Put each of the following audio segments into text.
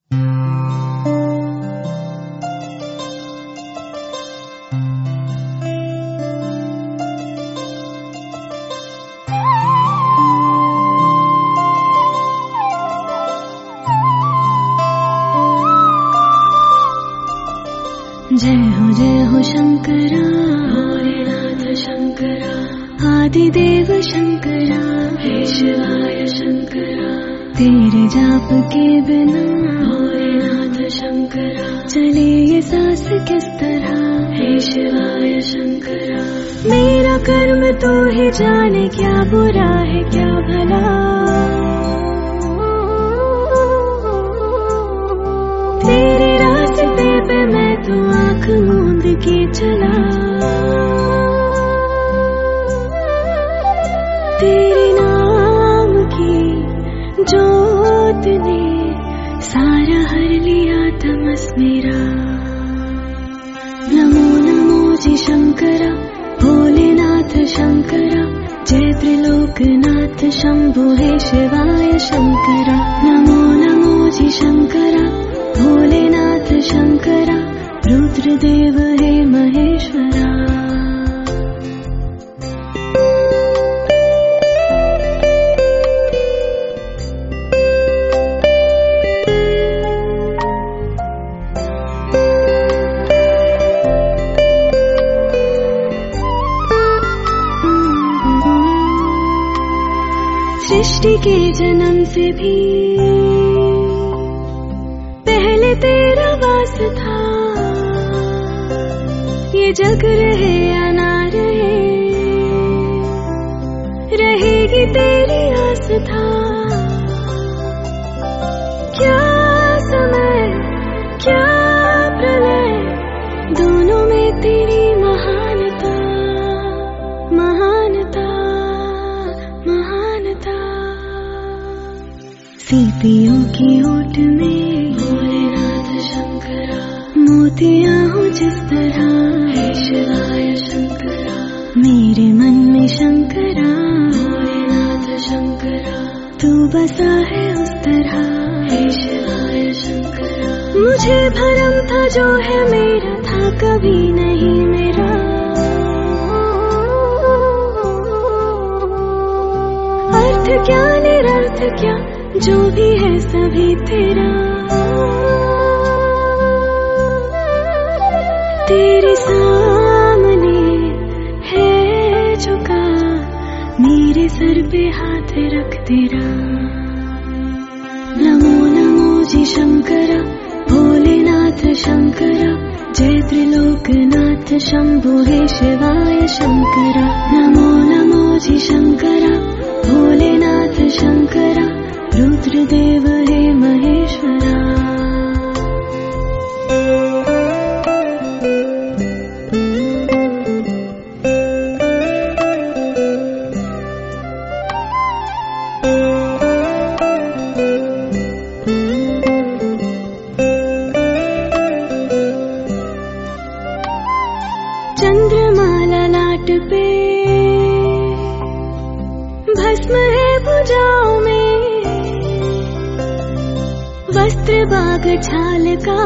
जय हो शंकरा भोलेनाथ शंकरा आदिदेव शंकरा हे शिवाय शंकरा। तेरे जाप के बिना भोलेनाथ शंकरा चले ये सांस किस तरह हे शिवाय शंकरा। मेरा कर्म तो ही जाने क्या बुरा है क्या भला, तेरे रास्ते पे मैं तो आँख मूंद के चला। तेरे नाम की जोत ने सारा हर लिया तमस मेरा। नमो नमो जी शंकरा भोलेनाथ शंकरा जय त्रिलोकनाथ शंभो हे शिवाय शंकरा। नमो नमो जी शंकरा भोलेनाथ शंकरा रुद्रदेव हे महेश्वरा। सृष्टि के जन्म से भी पहले तेरा वास था, ये जग रहे या ना रहे रहेगी तेरी आस्था। क्या समय क्या प्रलय दोनों में तेरी महानता महानता महानता। सीपियों की ओट में भोलेनाथ शंकरा मोतियां हो जिस तरह हे शिवाय शंकरा। मेरे मन में शंकरा भोलेनाथ शंकरा तू बसा है उस तरह हे शिवाय शंकरा। मुझे भरम था जो है मेरा था कभी नहीं मेरा, अर्थ क्या निरर्थ क्या जो भी है सभी तेरा। तेरे सामने है झुका मेरे सर पे हाथ रख तेरा। नमो नमो जी शंकरा भोलेनाथ शंकरा जय त्रिलोकनाथ शंभो हे शिवाय शंकरा। नमो नमो जी शंकरा भोलेनाथ शंकरा रुद्रदेव हे महेश्वरा। चंद्रमाला लाट पे भस्म है भुजाओं में, वस्त्र बाग छाल का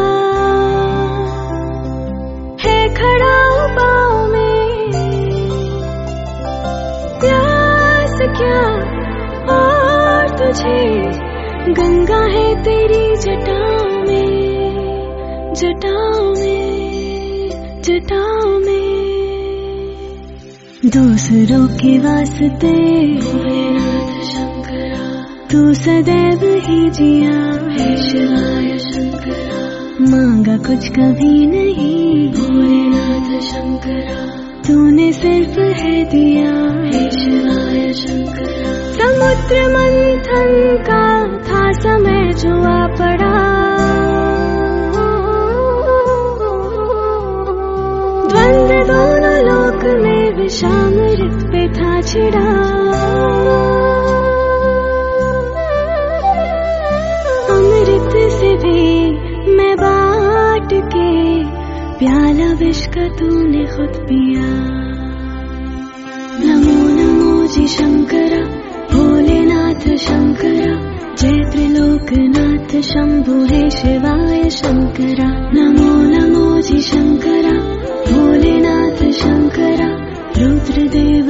है खड़ा पाँव में। प्यास क्या और तुझे गंगा है तेरी जटाओं में जटाओं में जटाओं में। दूसरों के वास्ते भोलेनाथ शंकरा तू सदैव ही जिया हे शिवाय शंकरा। मांगा कुछ कभी नहीं भोलेनाथ शंकरा तूने सिर्फ है दिया हे शिवाय शंकरा। समुद्र मंथन का था समय जो आ पड़ा, द्वंद्व दोनों लोक में विषामृत पे था छिड़ा। अमृत से भी मैं बांट के प्याला विष का तूने खुद पिया। नमो नमो जी शंकरा भोलेनाथ शंकरा जय त्रिलोकनाथ शंभु हे शिवाय शंकरा, नमो नमो जी शंकरा, भोलेनाथ शंकरा, रुद्रदेव